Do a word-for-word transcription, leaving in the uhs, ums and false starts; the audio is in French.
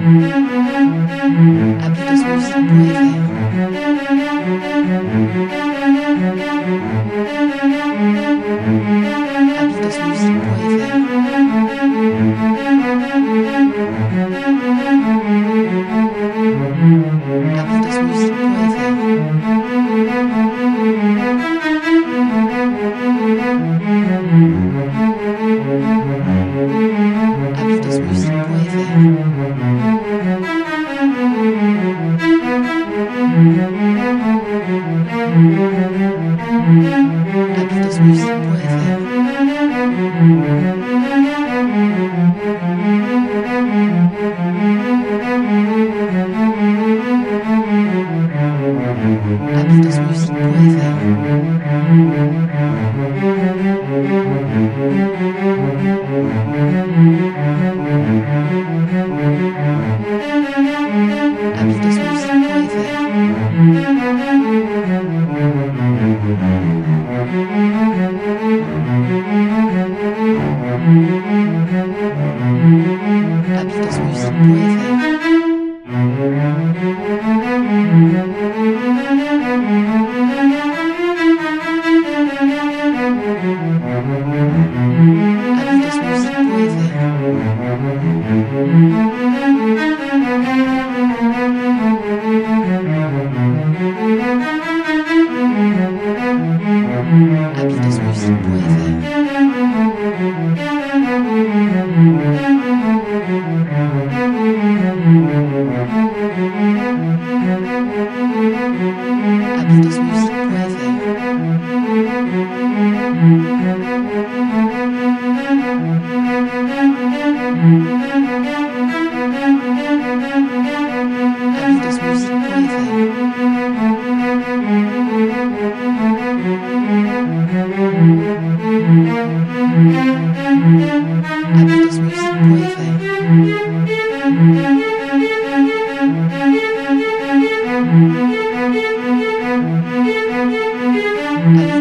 Abidosmusique point F R. Abidosmusique point F R. Abidosmusique point F R. Abidosmusique point F R. Abidosmusique point F R. Abidosmusique point F R. Abidosmusique point F R.